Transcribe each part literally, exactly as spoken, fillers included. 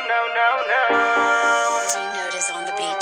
no, no, no. D Note is on the beat.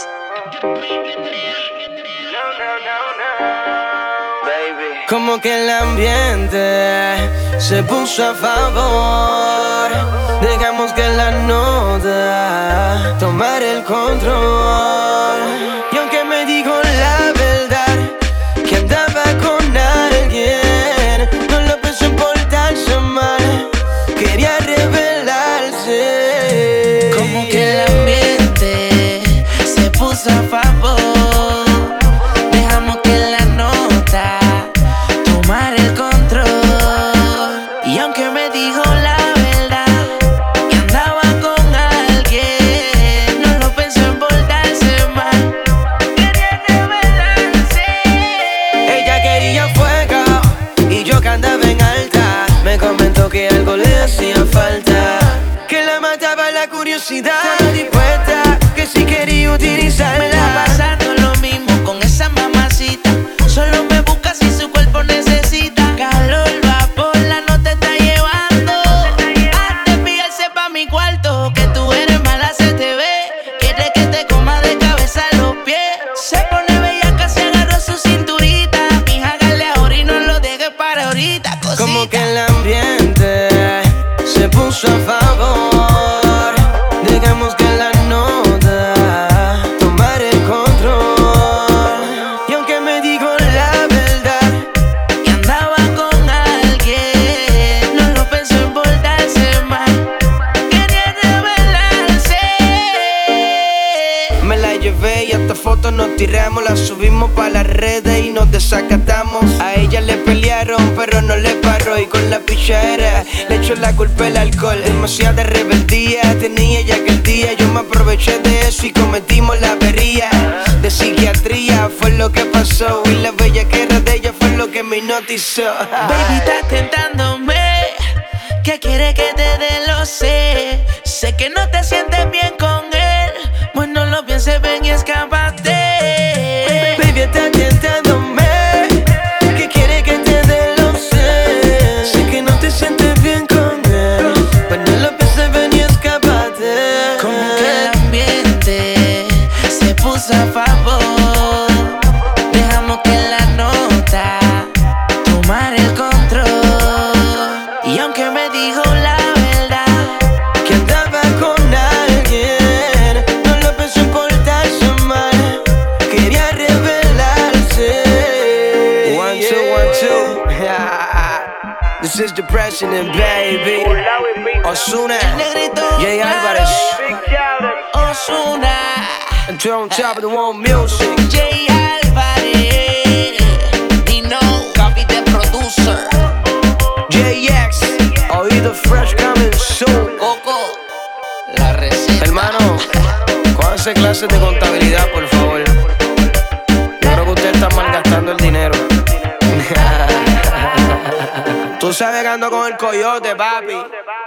No, no, no, no. Baby. Como que el ambiente se puso a favor. Dejamos que la nota tomara el control. Y aunque me dijo la verdad que andaba con alguien, no lo pensó en portarse mal, quería revelarse. Como que el ambiente se puso a favor. Dejamos que la nota tomara el control. Y aunque me dijo la verdad que andaba con alguien, no lo pensó en portarse mal, quería revelarse. Ella quería fuego y yo que andaba en alta. Me comentó que algo le hacía falta, que la mataba la curiosidad. Estaba dispuesta, que si quería utilizarla. Me está pasando lo mismo con esa mamacita. Solo me busca si su cuerpo necesita. Calor, vapor, la no te está llevando. Hazte pillarse pa' mi cuarto, que tú eres mala, se te ve. Quiere que te coma de cabeza a los pies. Se pone bellaca, se agarró su cinturita. Mija, hágale ahora y no lo deje para ahorita, cosita. Como que el ambiente se puso a favor. Dejamos que la nota tomara el control. Y aunque me dijo la verdad que andaba con alguien, no lo pensó en portarse mal, quería revelarse. me la llevé y hasta fotos nos tiramos. La subimos pa' las redes y nos desacatamos. A ella le pelearon pero no le paró. Y con la pichera le echó la culpa el alcohol. Demasiada rebeldía tenía ella aquel día. Yo me aproveché de eso y cometimos la avería. De psiquiatría fue lo que pasó. Y la bellaquera de ella fue lo que me hipnotizó. Baby, estás tentándome, que quiere que te dé, lo sé. Sé que no te sientes bien con él, pues no lo pienses, ven y escápate. Baby, está tentándome, que quiere que te dé, lo sé. Sé que no te sientes bien con él, pues no lo pienses, ven y escápate. Como que el ambiente se puso a favor. Dejamos que la nota tomara el control. Y aunque me dijo la verdad Que andaba con alguien, no lo pensó en portarse mal, quería revelarse. One, two, one, two. This is the president, baby. Ozuna, negrito, Jay Álvarez, Big Chowder. Ozuna, and two on top of the world music. Jay Álvarez, Dino, Copy the Producer, J X, oído fresh coming soon. Coco, la receta. Hermano, cójanse clases de contabilidad, por favor. Yo creo que usted está malgastando el dinero. Tú sabes que ando con el coyote, papi.